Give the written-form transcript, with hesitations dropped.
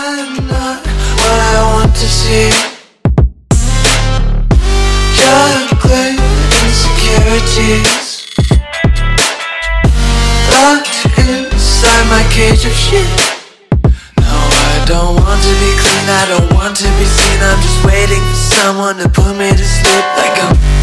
I'm not what I want to see. Juggling insecurities, locked inside my cage of shit. No, I don't want to be clean, I don't want to be seen. I'm just waiting for someone to put me to sleep. Like I'm